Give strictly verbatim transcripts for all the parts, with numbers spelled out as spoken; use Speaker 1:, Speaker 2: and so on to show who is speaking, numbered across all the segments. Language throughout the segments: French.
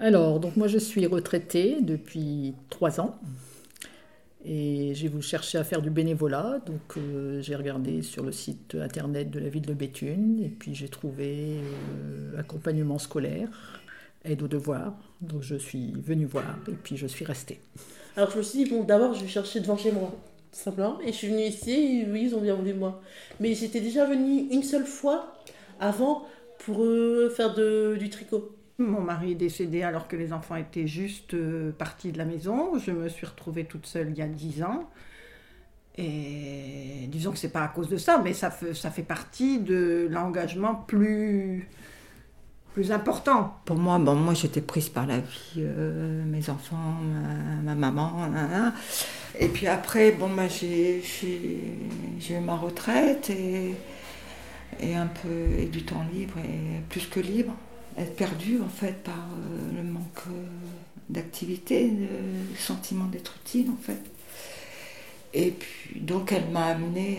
Speaker 1: Alors, donc moi je suis retraitée depuis trois ans et j'ai voulu chercher à faire du bénévolat. Donc euh, j'ai regardé sur le site internet de la ville de Béthune et puis j'ai trouvé euh, accompagnement scolaire, aide aux devoirs. Donc je suis venue voir et puis je suis restée.
Speaker 2: Alors je me suis dit, bon, d'abord je vais chercher devant chez moi, tout simplement. Et je suis venue ici, et oui, ils ont bien voulu moi. Mais j'étais déjà venue une seule fois avant pour euh, faire de, du tricot.
Speaker 3: Mon mari est décédé alors que les enfants étaient juste euh, partis de la maison. Je me suis retrouvée toute seule il y a dix ans. Et disons que c'est pas à cause de ça, mais ça fait, ça fait partie de l'engagement plus, plus important.
Speaker 4: Pour moi, bon, moi j'étais prise par la vie, euh, mes enfants, ma, ma maman, nan, nan. Et puis après, bon, bah, j'ai, j'ai, j'ai eu ma retraite et, et un peu et du temps libre et plus que libre. Être perdue en fait par euh, le manque euh, d'activité, le sentiment d'être utile en fait. Et puis donc elle m'a amenée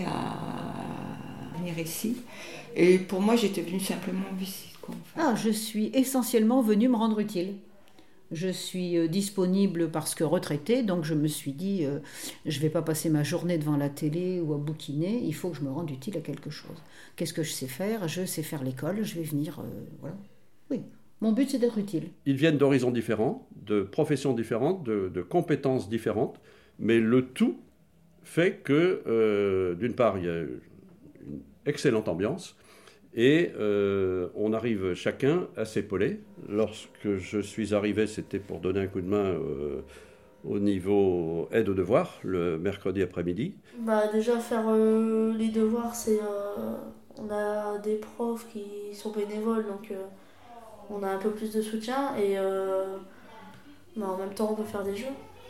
Speaker 4: à venir ici. Et pour moi j'étais venue simplement en visite, quoi, en fait.
Speaker 5: Ah, je suis essentiellement venue me rendre utile. Je suis euh, disponible parce que retraitée, donc je me suis dit, euh, je ne vais pas passer ma journée devant la télé ou à bouquiner, il faut que je me rende utile à quelque chose. Qu'est-ce que je sais faire ? Je sais faire l'école, je vais venir, euh, voilà. Oui, mon but c'est d'être utile.
Speaker 6: Ils viennent d'horizons différents, de professions différentes, de, de compétences différentes, mais le tout fait que, euh, d'une part, il y a une excellente ambiance, et euh, on arrive chacun à s'épauler. Lorsque je suis arrivé, c'était pour donner un coup de main euh, au niveau aide aux devoirs, le mercredi après-midi.
Speaker 2: Bah déjà faire euh, les devoirs, c'est euh, on a des profs qui sont bénévoles, donc euh, on a un peu plus de soutien et euh, bah, en même temps on peut faire des jeux.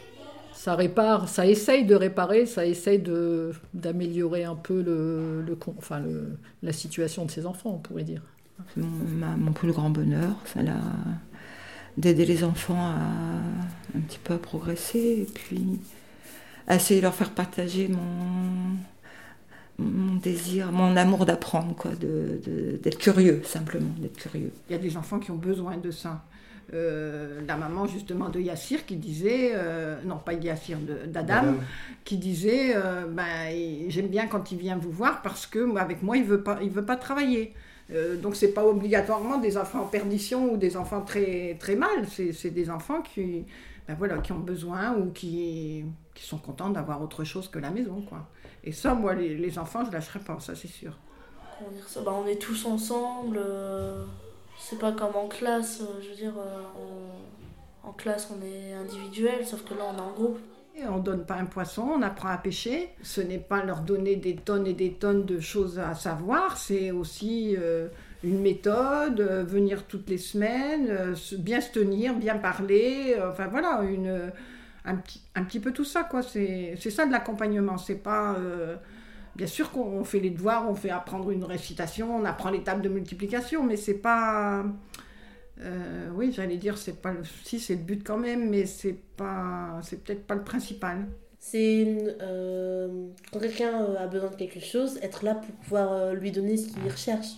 Speaker 1: Ça répare, ça essaye de réparer, ça essaye de, d'améliorer un peu le, le, enfin le, la situation de ses enfants, on pourrait dire.
Speaker 4: Mon, ma, mon plus grand bonheur, c'est la, d'aider les enfants à un petit peu à progresser et puis à essayer de leur faire partager mon, mon désir, mon amour d'apprendre, quoi, de, de, d'être curieux, simplement, d'être curieux.
Speaker 3: Il y a des enfants qui ont besoin de ça. Euh, la maman justement de Yassir qui disait, euh, non pas Yassir, de, d'Adam, ouais. qui disait, euh, ben, j'aime bien quand il vient vous voir parce que avec moi il veut pas, il veut pas travailler. Euh, donc c'est pas obligatoirement des enfants en perdition ou des enfants très très mal, c'est, c'est des enfants qui, ben voilà, qui ont besoin ou qui, qui sont contents d'avoir autre chose que la maison, quoi. Et ça, moi les, les enfants je lâcherai pas, ça c'est sûr.
Speaker 2: Comment dire ça, ben, on est tous ensemble. Euh... C'est pas comme en classe, je veux dire, on, en classe on est individuel, sauf que là on est en groupe.
Speaker 3: Et on donne pas un poisson, on apprend à pêcher. Ce n'est pas leur donner des tonnes et des tonnes de choses à savoir, c'est aussi euh, une méthode, euh, venir toutes les semaines, euh, bien se tenir, bien parler, euh, enfin voilà, une, un, petit, un petit peu tout ça, quoi. C'est, c'est ça de l'accompagnement, c'est pas... Euh, Bien sûr qu'on fait les devoirs, on fait apprendre une récitation, on apprend les tables de multiplication, mais c'est pas... Euh, oui, j'allais dire, c'est pas le... si, c'est le but quand même, mais c'est pas... c'est peut-être pas le principal.
Speaker 2: C'est une, euh, quand quelqu'un a besoin de quelque chose, être là pour pouvoir lui donner ce qu'il recherche.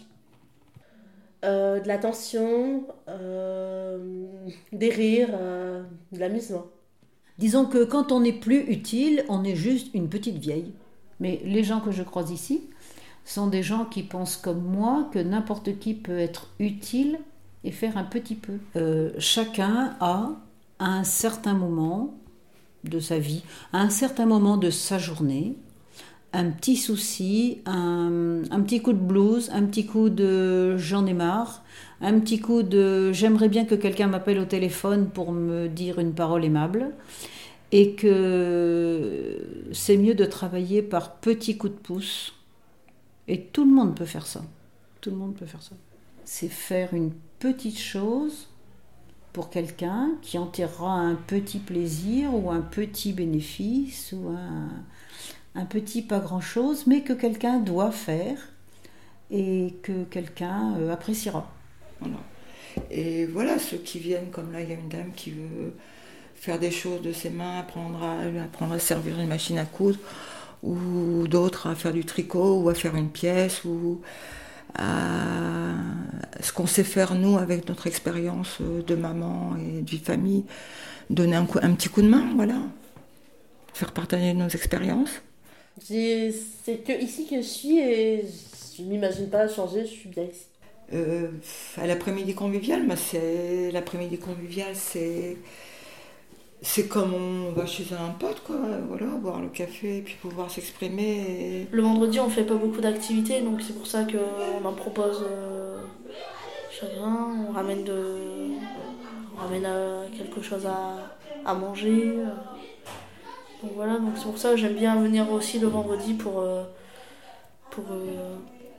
Speaker 2: Euh, de l'attention, euh, des rires, euh, de l'amusement.
Speaker 5: Disons que quand on n'est plus utile, on est juste une petite vieille. Mais les gens que je croise ici sont des gens qui pensent comme moi que n'importe qui peut être utile et faire un petit peu. Euh, chacun a, à un certain moment de sa vie, à un certain moment de sa journée, un petit souci, un, un petit coup de blues, un petit coup de j'en ai marre, un petit coup de j'aimerais bien que quelqu'un m'appelle au téléphone pour me dire une parole aimable. Et que c'est mieux de travailler par petits coups de pouce. Et tout le monde peut faire ça. Tout le monde peut faire ça. C'est faire une petite chose pour quelqu'un qui en tirera un petit plaisir ou un petit bénéfice ou un, un petit pas grand-chose, mais que quelqu'un doit faire et que quelqu'un euh, appréciera.
Speaker 4: Voilà. Et voilà, ceux qui viennent, comme là, il y a une dame qui veut... faire des choses de ses mains, apprendre à, apprendre à servir une machine à coudre, ou d'autres à faire du tricot, ou à faire une pièce, ou à ce qu'on sait faire nous avec notre expérience de maman et de vie de famille, donner un, coup, un petit coup de main, voilà. Faire partager nos expériences.
Speaker 2: J'ai... C'est que ici que je suis et je ne m'imagine pas changer, je suis bien ici.
Speaker 4: Euh, à l'après-midi convivial, bah c'est... l'après-midi convivial, c'est... c'est comme on va chez un pote, quoi, voilà, boire le café et puis pouvoir s'exprimer. Et...
Speaker 7: Le vendredi, on fait pas beaucoup d'activités, donc c'est pour ça qu'on en propose euh, chacun. On ramène, de... on ramène euh, quelque chose à, à manger. Euh. Donc voilà, donc c'est pour ça que j'aime bien venir aussi le vendredi pour, euh, pour, euh,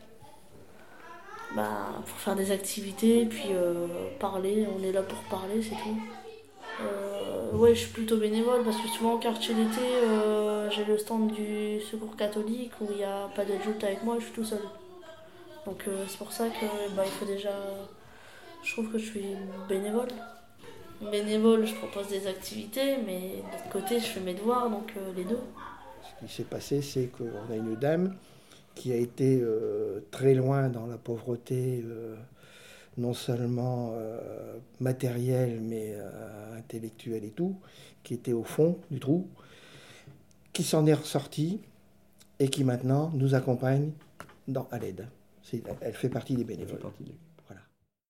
Speaker 7: bah, pour faire des activités et puis euh, parler. On est là pour parler, c'est tout. Euh, ouais, je suis plutôt bénévole parce que souvent au quartier d'été, euh, j'ai le stand du Secours catholique où il n'y a pas d'adulte avec moi, je suis tout seul. Donc euh, c'est pour ça que bah, il faut déjà. Je trouve que je suis bénévole. Bénévole, je propose des activités, mais de l'autre côté, je fais mes devoirs, donc euh, les deux.
Speaker 8: Ce qui s'est passé, c'est qu'on a une dame qui a été euh, très loin dans la pauvreté, euh, non seulement euh, matérielle, mais euh, intellectuelle et tout, qui était au fond du trou, qui s'en est ressortie et qui maintenant nous accompagne dans, à l'aide. C'est, elle fait partie des bénévoles.